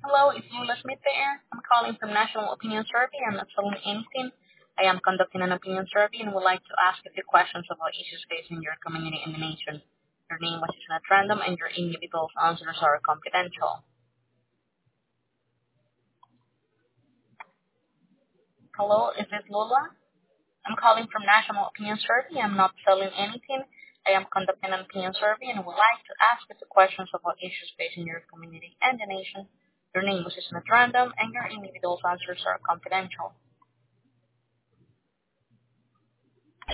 Hello, it's Lula Smith there. I'm calling from National Opinion Survey. I'm not selling anything. I am conducting an opinion survey and would like to ask a few questions about issues facing your community and the nation. Your name was not random and your individual answers are confidential. Hello, is this Lula? I'm calling from National Opinion Survey. I'm not selling anything. I am conducting an opinion survey and would like to ask a few questions about issues facing your community and the nation. Your name was not random and your individual answers are confidential.